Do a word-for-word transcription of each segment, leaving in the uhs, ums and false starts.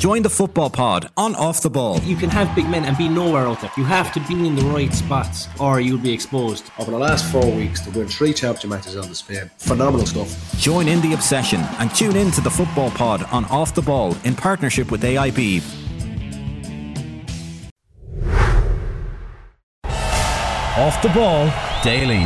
Join the Football Pod on Off the Ball. You can have big men and be nowhere out there. You have to be in the right spots or you'll be exposed. Over the last four weeks, to win three championship matches on the Spain. Phenomenal stuff. Join in the obsession and tune in to the Football Pod on Off the Ball in partnership with A I B. Off the Ball Daily.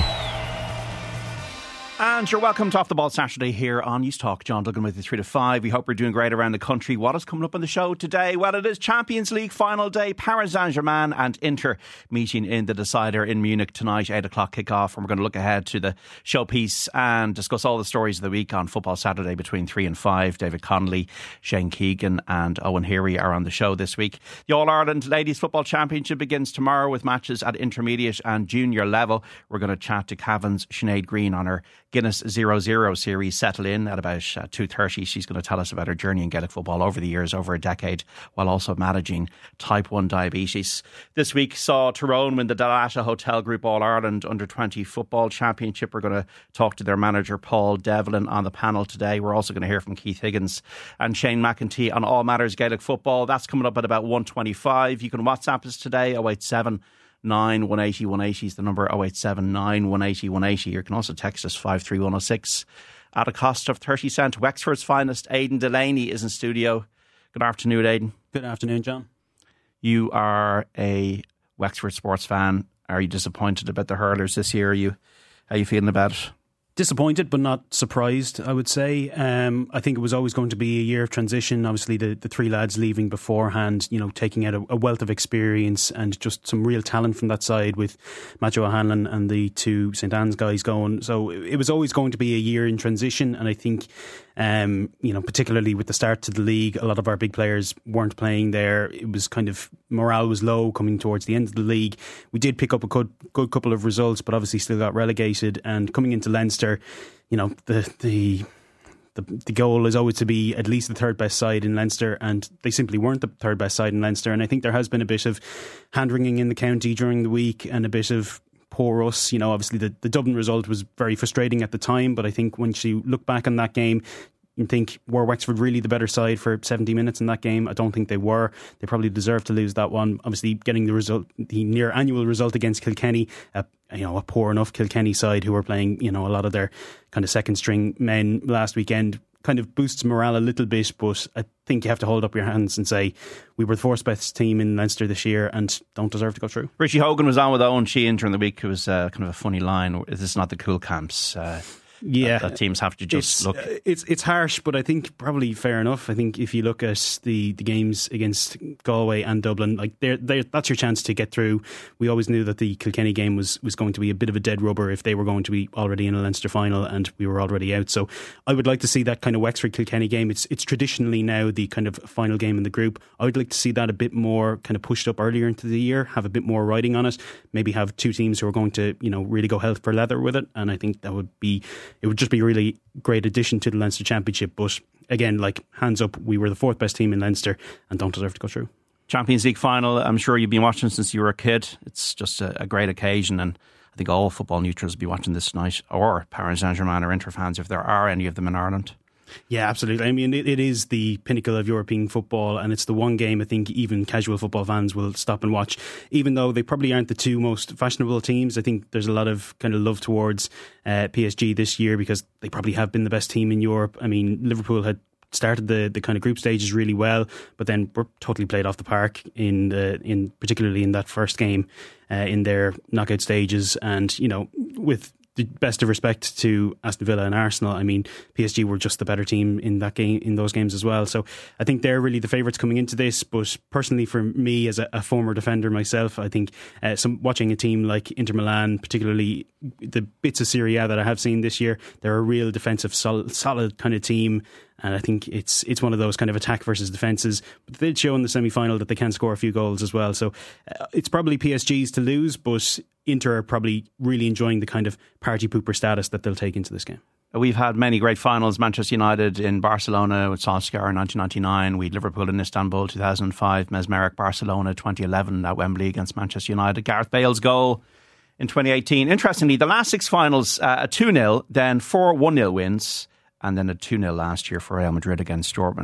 And you're welcome to Off the Ball Saturday here on News Talk. John Duggan with you three to five. We hope we're doing great around the country. What is coming up on the show today? Well, it is Champions League final day. Paris Saint-Germain and Inter meeting in the decider in Munich tonight, eight o'clock kick-off. And we're going to look ahead to the showpiece and discuss all the stories of the week on Football Saturday between three and five. David Connolly, Shane Keegan and Owen Heary are on the show this week. The All-Ireland Ladies Football Championship begins tomorrow with matches at intermediate and junior level. We're going to chat to Cavan's Sinead Green on her Guinness zero zero series settle in at about uh, two thirty. She's going to tell us about her journey in Gaelic football over the years, over a decade, while also managing type one diabetes. This week saw Tyrone win the Dalata Hotel Group All-Ireland Under twenty Football Championship. We're going to talk to their manager Paul Devlin on the panel today. We're also going to hear from Keith Higgins and Shane McEntee on all matters Gaelic football. That's coming up at about one twenty-five. You can WhatsApp us today, oh eight seven nine one eight oh one eighty is the number, oh eight seven nine one eight oh one eighty. You can also text us five three one oh six at a cost of thirty cent. Wexford's finest, Aidan Delaney, is in studio. Good afternoon, Aidan. Good afternoon, John. You are a Wexford sports fan. Are you disappointed about the hurlers this year? Are you, how are you feeling about it? Disappointed, but not surprised, I would say. Um, I think it was always going to be a year of transition. Obviously, the, the three lads leaving beforehand, you know, taking out a, a wealth of experience and just some real talent from that side with Matthew O'Hanlon and the two St Anne's guys going. So it, it was always going to be a year in transition. And I think, um, you know, particularly with the start to the league, a lot of our big players weren't playing there. It was kind of, morale was low coming towards the end of the league. We did pick up a good, good couple of results, but obviously still got relegated. And coming into Leinster, you know, the the the the goal is always to be at least the third best side in Leinster, and they simply weren't the third best side in Leinster. And I think there has been a bit of hand-wringing in the county during the week and a bit of poor us. You know, obviously the, the Dublin result was very frustrating at the time, but I think once you look back on that game, you think, were Wexford really the better side for seventy minutes in that game? I don't think they were. They probably deserved to lose that one. Obviously, getting the result, the near annual result against Kilkenny, uh, you know, a poor enough Kilkenny side who were playing, you know, a lot of their kind of second string men last weekend, kind of boosts morale a little bit. But I think you have to hold up your hands and say we were the fourth best team in Leinster this year and don't deserve to go through. Richie Hogan was on with Owen Sheehan during the week. It was uh, kind of a funny line. Is this not the cool camps? Uh, Yeah, that, that teams have to just it's, look. Uh, it's it's harsh, but I think probably fair enough. I think if you look at the, the games against Galway and Dublin, like they're, they're, that's your chance to get through. We always knew that the Kilkenny game was, was going to be a bit of a dead rubber if they were going to be already in a Leinster final and we were already out. So I would like to see that kind of Wexford Kilkenny game. It's it's traditionally now the kind of final game in the group. I would like to see that a bit more kind of pushed up earlier into the year, have a bit more riding on it. Maybe have two teams who are going to, you know, really go hell for leather with it. And I think that would be it would just be really great addition to the Leinster Championship. But again, like, hands up, we were the fourth best team in Leinster and don't deserve to go through. Champions League final, I'm sure you've been watching since you were a kid. It's just a, a great occasion, and I think all football neutrals will be watching this tonight, or Paris Saint-Germain or Inter fans if there are any of them in Ireland. Yeah, absolutely. I mean, it, it is the pinnacle of European football, and it's the one game I think even casual football fans will stop and watch, even though they probably aren't the two most fashionable teams. I think there's a lot of kind of love towards uh, P S G this year because they probably have been the best team in Europe. I mean, Liverpool had started the, the kind of group stages really well, but then were totally played off the park in the in particularly in that first game uh, in their knockout stages. And, you know, with the best of respect to Aston Villa and Arsenal, I mean, P S G were just the better team in that game, in those games as well. So I think they're really the favourites coming into this. But personally, for me, as a, a former defender myself, I think uh, some watching a team like Inter Milan, particularly the bits of Serie A that I have seen this year, they're a real defensive, solid, solid kind of team. And I think it's it's one of those kind of attack versus defences. But they did show in the semi-final that they can score a few goals as well. So uh, it's probably P S G's to lose, but Inter are probably really enjoying the kind of party pooper status that they'll take into this game. We've had many great finals. Manchester United in Barcelona with Solskjaer in nineteen ninety-nine. We had Liverpool in Istanbul two thousand five. Mesmeric Barcelona twenty eleven at Wembley against Manchester United. Gareth Bale's goal in twenty eighteen. Interestingly, the last six finals, uh, a two nil, then four one nil wins, and then a two nil last year for Real Madrid against Dortmund.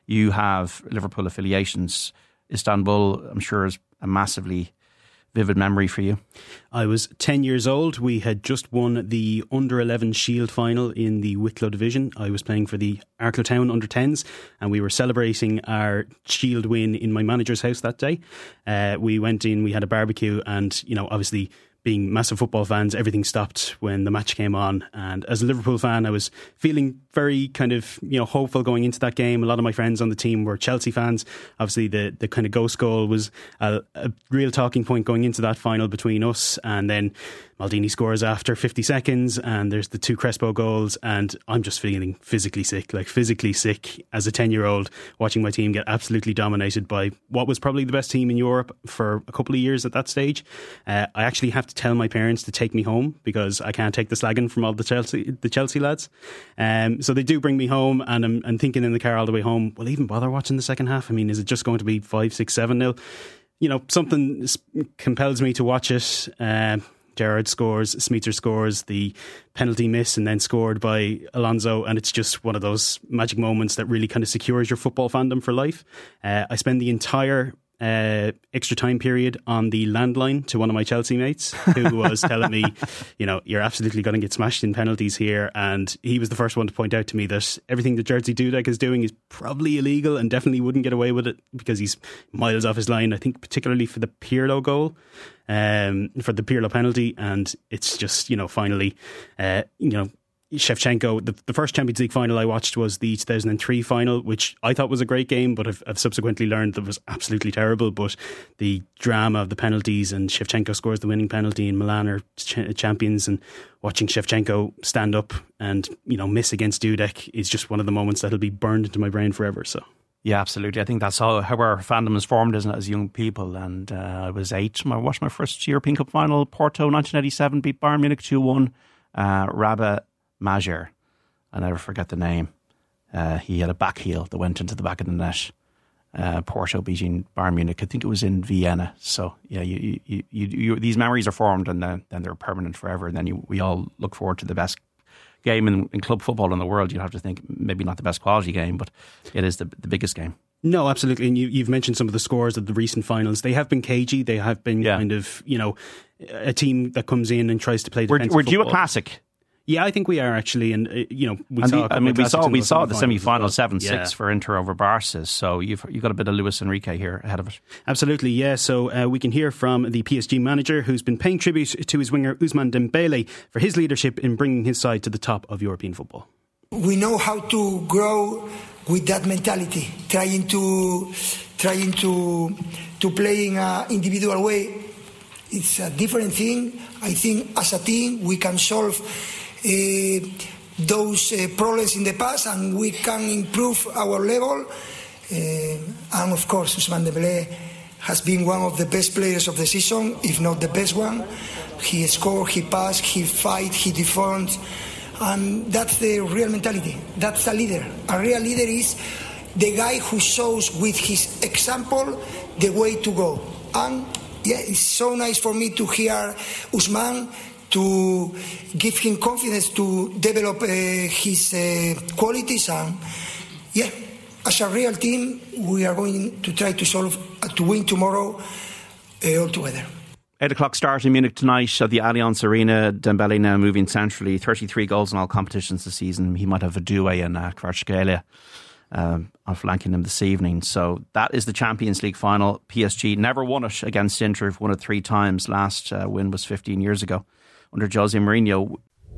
you have Liverpool affiliations. Istanbul, I'm sure, is a massively vivid memory for you. I was ten years old. We had just won the under eleven Shield final in the Wicklow division. I was playing for the Arklow Town under tens, and we were celebrating our Shield win in my manager's house that day. Uh, we went in, we had a barbecue, and, you know, obviously, being massive football fans, everything stopped when the match came on. And as a Liverpool fan, I was feeling very kind of, you know, hopeful going into that game. A lot of my friends on the team were Chelsea fans. Obviously, the, the kind of ghost goal was a, a real talking point going into that final between us. And then Maldini scores after fifty seconds, and there's the two Crespo goals, and I'm just feeling physically sick, like physically sick as a ten-year-old, watching my team get absolutely dominated by what was probably the best team in Europe for a couple of years at that stage. Uh, I actually have to tell my parents to take me home because I can't take the slagging from all the Chelsea the Chelsea lads. Um, so they do bring me home, and I'm, I'm thinking in the car all the way home, will I even bother watching the second half? I mean, is it just going to be five, six, seven nil? You know, something compels me to watch it. Uh, Gerrard scores, Smeater scores, the penalty miss and then scored by Alonso, and it's just one of those magic moments that really kind of secures your football fandom for life. Uh, I spend the entire uh, extra time period on the landline to one of my Chelsea mates who was telling me, you know, you're absolutely going to get smashed in penalties here, and he was the first one to point out to me that everything that Jerzy Dudek is doing is probably illegal and definitely wouldn't get away with it because he's miles off his line. I think particularly for the Pirlo goal, um, for the Pirlo penalty, and it's just, you know, finally, uh, you know, Shevchenko, the, the first Champions League final I watched was the two thousand three final, which I thought was a great game, but I've, I've subsequently learned that was absolutely terrible. But the drama of the penalties, and Shevchenko scores the winning penalty, and Milan are ch- champions, and watching Shevchenko stand up and, you know, miss against Dudek is just one of the moments that'll be burned into my brain forever. So yeah, absolutely. I think that's how, how our fandom is formed, isn't it, as young people. And uh, I was eight. I watched my first European Cup final. Porto nineteen eighty-seven beat Bayern Munich two one. Uh, Rabah Majer, I never forget the name. Uh, he had a back heel that went into the back of the net. Uh, Porto beating Bayern Munich. I think it was in Vienna. So yeah, you, you, you, you, these memories are formed, and then, then they're permanent forever. And then you, we all look forward to the best game in, in club football in the world. You'd have to think maybe not the best quality game, but it is the, the biggest game. No, absolutely. And you, you've mentioned some of the scores of the recent finals. They have been cagey. They have been yeah. kind of, you know, a team that comes in and tries to play defensive We're, we're due football. A classic. Yeah, I think we are actually, and uh, you know, we and saw. The, I mean, we saw we saw the semi-final well. seven six yeah. for Inter over Barca. So you've you got a bit of Luis Enrique here ahead of it. Absolutely, yeah. So uh, we can hear from the P S G manager, who's been paying tribute to his winger Ousmane Dembele for his leadership in bringing his side to the top of European football. We know how to grow with that mentality, trying to trying to to play in an individual way. It's a different thing. I think as a team we can solve uh, those uh, problems in the past, and we can improve our level. Uh, and of course, Ousmane Dembele has been one of the best players of the season, if not the best one. He scores, he passes, he fights, he defends, and that's the real mentality. That's a leader. A real leader is the guy who shows with his example the way to go. And yeah, it's so nice for me to hear Ousmane, to give him confidence to develop uh, his uh, qualities. And yeah, as a real team, we are going to try to solve, uh, to win tomorrow uh, all together. Eight o'clock start in Munich tonight at the Allianz Arena. Dembele now moving centrally, thirty-three goals in all competitions this season. He might have a duo in uh, Kvaratskhelia. Um, on flanking them this evening. So that is the Champions League final. P S G never won it against Inter, won it three times. Last uh, win was fifteen years ago under Jose Mourinho.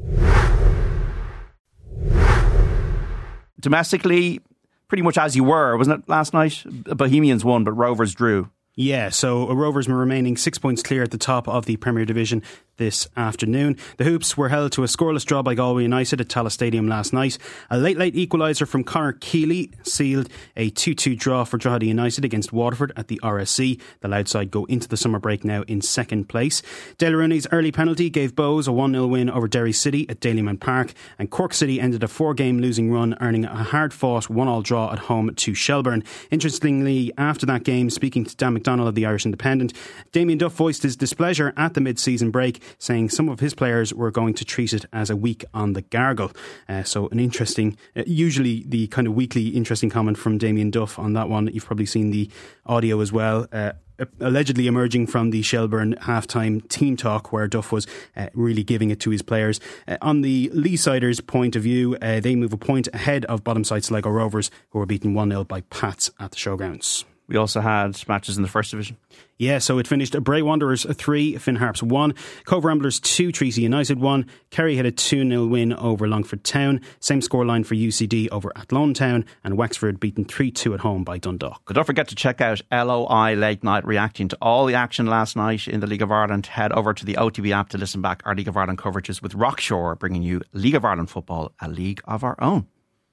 Domestically, pretty much as you were, wasn't it, last night? Bohemians won, but Rovers drew. Yeah, so Rovers were remaining six points clear at the top of the Premier Division this afternoon. The Hoops were held to a scoreless draw by Galway United at Tallaght Stadium last night. A late, late equaliser from Conor Keeley sealed a two two draw for Drogheda United against Waterford at the R S C. The Loud side go into the summer break now in second place. Dale Rooney's early penalty gave Bows a one nil win over Derry City at Dalymount Park, and Cork City ended a four-game losing run, earning a hard-fought one-all draw at home to Shelbourne. Interestingly, after that game, speaking to Dan McDonnell of the Irish Independent, Damien Duff voiced his displeasure at the mid-season break, saying some of his players were going to treat it as a week on the gargle. Uh, so an interesting, uh, usually the kind of weekly interesting comment from Damien Duff on that one. You've probably seen the audio as well. Uh, allegedly emerging from the Shelbourne halftime team talk, where Duff was uh, really giving it to his players. Uh, on the Leesiders' point of view, uh, they move a point ahead of bottom side Sligo Rovers, who were beaten one nil by Pats at the Showgrounds. We also had matches in the First Division. Yeah, so it finished Bray Wanderers three, Finn Harps one, Cove Ramblers two, Treacy United one, Kerry had a two nil win over Longford Town, same scoreline for U C D over Athlone Town, and Wexford beaten three two at home by Dundalk. But don't forget to check out L O I Late Night, reacting to all the action last night in the League of Ireland. Head over to the O T B app to listen back our League of Ireland coverages, with Rockshore bringing you League of Ireland football, a league of our own.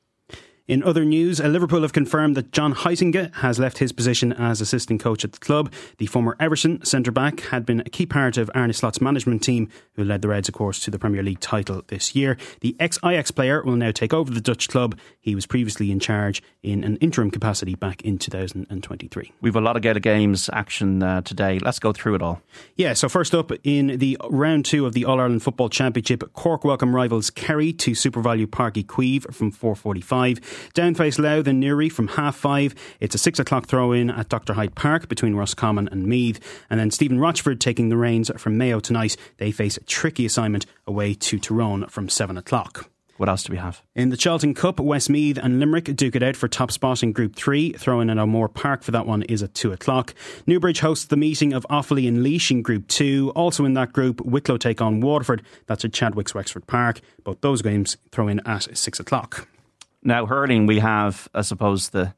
In other news, Liverpool have confirmed that John Heitinga has left his position as assistant coach at the club. The former Everton centre-back had been a key part of Arne Slot's management team, who led the Reds, of course, to the Premier League title this year. The ex-Ajax player will now take over the Dutch club. He was previously in charge in an interim capacity back in two thousand twenty-three. We've a lot of Gaelic Games action uh, today. Let's go through it all. Yeah, so first up in the round two of the All-Ireland Football Championship, Cork welcome rivals Kerry to SuperValu Park Queeve from four forty-five. Down face Louth and Newry from half five. It's a six o'clock throw-in at Doctor Hyde Park between Roscommon and Meath. And then Stephen Rochford taking the reins from Mayo tonight. They face a tricky assignment away to Tyrone from seven o'clock. What else do we have? In the Charlton Cup, Westmeath and Limerick duke it out for top spot in Group three. Throw-in at O'Moore Park for that one is at two o'clock. Newbridge hosts the meeting of Offaly and Laois in Group two. Also in that group, Wicklow take on Waterford. That's at Chadwick's Wexford Park. Both those games throw in at six o'clock. Now, hurling, we have, I suppose, the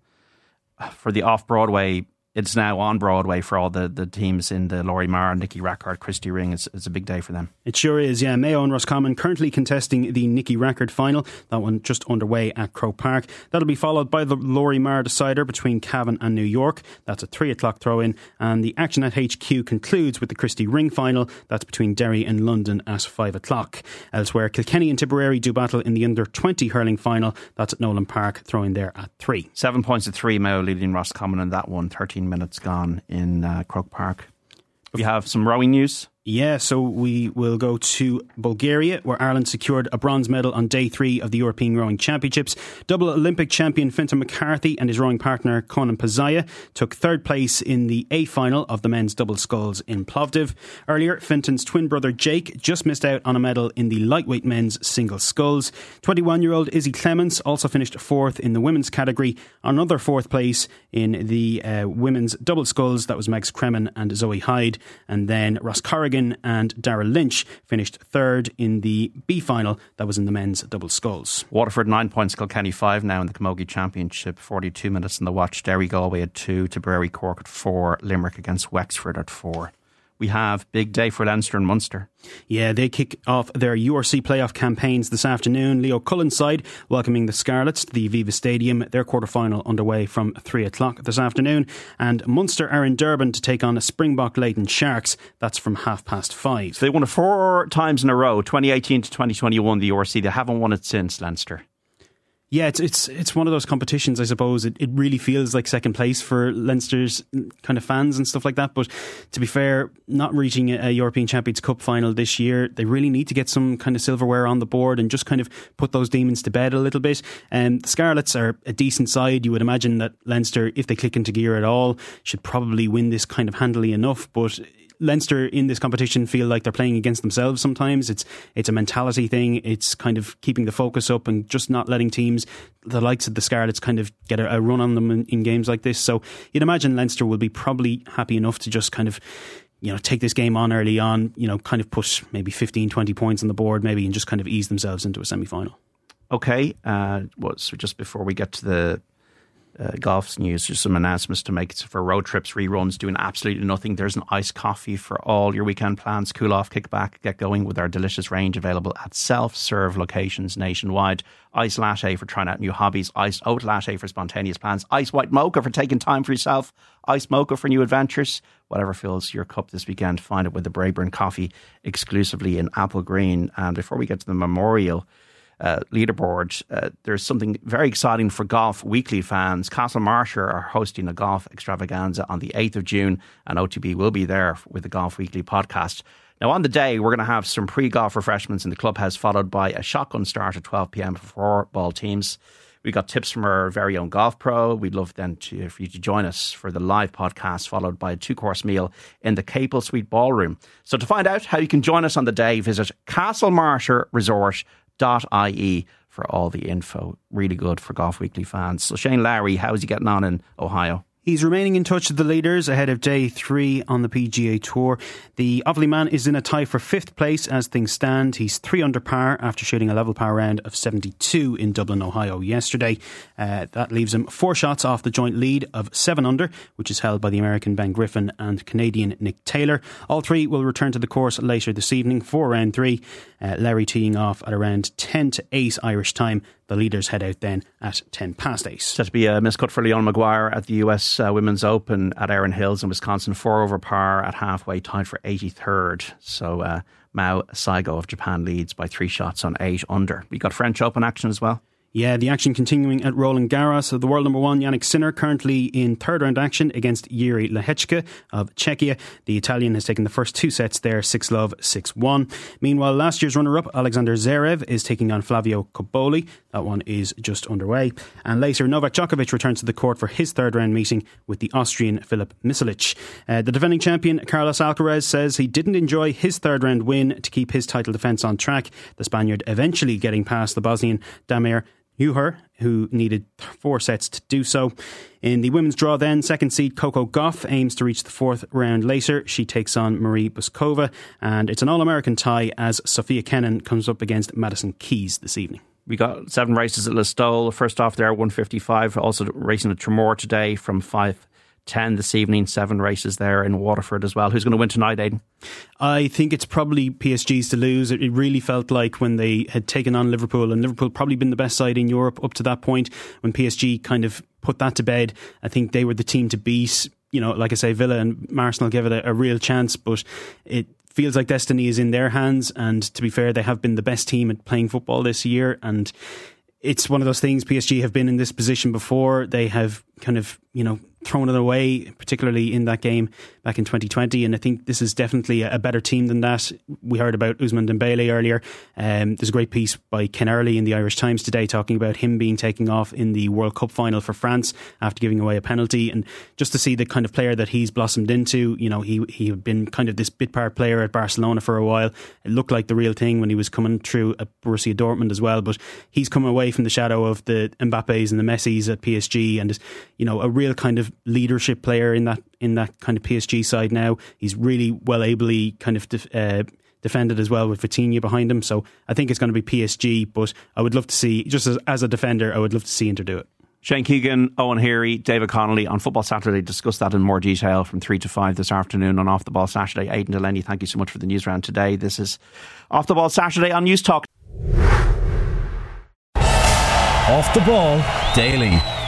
for the off-Broadway, it's now on Broadway for all the, the teams in the Laurie Marr, Nicky Rackard, Christy Ring. It's, it's a big day for them. It sure is, yeah. Mayo and Roscommon currently contesting the Nicky Rackard final. That one just underway at Croke Park. That'll be followed by the Laurie Marr decider between Cavan and New York. That's a three o'clock throw-in. And the action at H Q concludes with the Christy Ring final. That's between Derry and London at five o'clock. Elsewhere, Kilkenny and Tipperary do battle in the under twenty hurling final. That's at Nolan Park, throw-in there at three. Seven points at three, Mayo leading Roscommon in that one. thirteen minutes gone in uh, Croke Park. We have some rowing news. Yeah, so we will go to Bulgaria, where Ireland secured a bronze medal on day three of the European Rowing Championships. Double Olympic champion Fintan McCarthy and his rowing partner Conan Pazaya took third place in the A final of the men's double sculls in Plovdiv. Earlier, Fintan's twin brother Jake just missed out on a medal in the lightweight men's single sculls. twenty-one-year-old Izzy Clements also finished fourth in the women's category. Another fourth place in the uh, women's double sculls, that was Megs Kremen and Zoe Hyde. And then Ross Corrigan and Darrell Lynch finished third in the B final. That was in the men's double sculls. Waterford nine points, Kilkenny five now in the Camogie Championship. forty-two minutes in the watch. Derry Galway at two, Tipperary Cork at four, Limerick against Wexford at four. We have big day for Leinster and Munster. Yeah, they kick off their U R C playoff campaigns this afternoon. Leo Cullen's side welcoming the Scarlets to the Viva Stadium. Their quarter-final underway from three o'clock this afternoon. And Munster are in Durban to take on a Springbok Leighton Sharks. That's from half past five. So they won it four times in a row, twenty eighteen to twenty twenty-one, the U R C. They haven't won it since, Leinster. Yeah, it's it's it's one of those competitions, I suppose. It it really feels like second place for Leinster's kind of fans and stuff like that. But to be fair, not reaching a European Champions Cup final this year, they really need to get some kind of silverware on the board and just kind of put those demons to bed a little bit. And um, the Scarlets are a decent side. You would imagine that Leinster, if they click into gear at all, should probably win this kind of handily enough. But Leinster in this competition feel like they're playing against themselves sometimes. It's it's a mentality thing. It's kind of keeping the focus up and just not letting teams, the likes of the Scarlets, kind of get a, a run on them in, in games like this. So you'd imagine Leinster will be probably happy enough to just kind of, you know, take this game on early on, you know, kind of push maybe fifteen, twenty points on the board maybe and just kind of ease themselves into a semi-final. Okay, uh, well, so just before we get to the Uh, golf's news, just some announcements to make. For road trips, reruns, doing absolutely nothing. There's an iced coffee for all your weekend plans. Cool off, kick back, get going with our delicious range available at self-serve locations nationwide. Iced latte for trying out new hobbies. Iced oat latte for spontaneous plans. Iced white mocha for taking time for yourself. Iced mocha for new adventures. Whatever fills your cup this weekend, find it with the Braeburn coffee exclusively in Apple Green. And before we get to the memorial Uh, leaderboard, uh, there's something very exciting for Golf Weekly fans. Castlemartyr are hosting a golf extravaganza on the eighth of June, and O T B will be there with the Golf Weekly podcast. Now, on the day, we're going to have some pre-golf refreshments in the clubhouse, followed by a shotgun start at twelve p.m. for four ball teams. We got tips from our very own golf pro. We'd love then to, for you to join us for the live podcast, followed by a two-course meal in the Capel Suite Ballroom. So to find out how you can join us on the day, visit castlemartyr resort dot I E for all the info. Really good for Golf Weekly fans. So Shane Lowry, how's he getting on in Ohio? He's remaining in touch with the leaders ahead of day three on the P G A Tour. The Offaly man is in a tie for fifth place as things stand. He's three under par after shooting a level par round of seventy-two in Dublin, Ohio yesterday. Uh, that leaves him four shots off the joint lead of seven under, which is held by the American Ben Griffin and Canadian Nick Taylor. All three will return to the course later this evening for round three. Uh, Larry teeing off at around ten to eight Irish time. The leaders head out then at ten past eight. Set to be a miscut for Leon Maguire at the U S uh, Women's Open at Erin Hills in Wisconsin. Four over par at halfway, tied for eighty-third. So uh, Mao Saigo of Japan leads by three shots on eight under. We got French Open action as well. Yeah, the action continuing at Roland Garros. So the world number one, Yannick Sinner, currently in third round action against Jiri Lehecka of Czechia. The Italian has taken the first two sets there, six love, six one. Meanwhile, last year's runner-up, Alexander Zverev, is taking on Flavio Cobolli. That one is just underway. And later, Novak Djokovic returns to the court for his third round meeting with the Austrian Filip Misalic. Uh, the defending champion, Carlos Alcaraz, says he didn't enjoy his third round win to keep his title defence on track. The Spaniard eventually getting past the Bosnian Damir Uher, who needed four sets to do so. In the women's draw then, second seed Coco Gauff aims to reach the fourth round later. She takes on Marie Buskova, and it's an all-American tie as Sophia Kenin comes up against Madison Keys this evening. We got seven races at Listowel. First off there, one fifty-five. Also racing at Tremor today from five ten this evening. Seven races there in Waterford as well. Who's going to win tonight, Aidan? I think it's probably P S G's to lose. It really felt like when they had taken on Liverpool, and Liverpool probably been the best side in Europe up to that point, when P S G kind of put that to bed. I think they were the team to beat. You know, like I say, Villa and Arsenal gave it a, a real chance, but it feels like destiny is in their hands. And to be fair, they have been the best team at playing football this year, and it's one of those things. P S G have been in this position before. They have kind of, you know, thrown it away, particularly in that game back in twenty twenty, and I think this is definitely a better team than that. We heard about Ousmane Dembele earlier. Um, there's a great piece by Ken Early in the Irish Times today talking about him being taken off in the World Cup final for France after giving away a penalty, and just to see the kind of player that he's blossomed into. You know, he he had been kind of this bit part player at Barcelona for a while. It looked like the real thing when he was coming through at Borussia Dortmund as well, but he's come away from the shadow of the Mbappes and the Messis at P S G, and is, you know, a real kind of leadership player in that in that kind of P S G side now. He's really well ably kind of def, uh, defended as well with Vitinha behind him. So I think it's going to be P S G, but I would love to see, just as, as a defender, I would love to see Inter do it. Shane Keegan, Owen Heary, David Connolly on Football Saturday. Discuss that in more detail from three to five this afternoon on Off the Ball Saturday. Aidan Delaney, thank you so much for the news round today. This is Off the Ball Saturday on News Talk. Off the Ball Daily.